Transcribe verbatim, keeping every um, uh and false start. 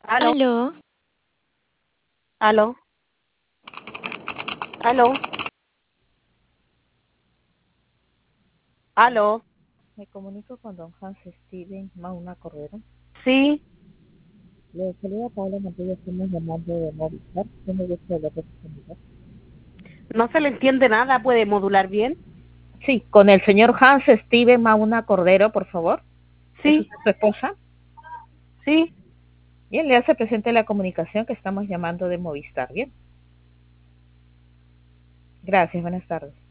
Aló, Aló, aló, aló, aló. Me comunico con don Hans Steven Mauna Cordero. Sí, Le saluda Paula Montoya, estamos llamando de Movistar. Tiene gusto de la representación. no se le entiende nada. ¿Puede modular bien? Sí, con el señor Hans Steven Mauna Cordero, por favor. ¿Es Sí, usted su esposa? sí. Bien, le hace presente la comunicación que estamos llamando de Movistar. Bien, gracias, buenas tardes.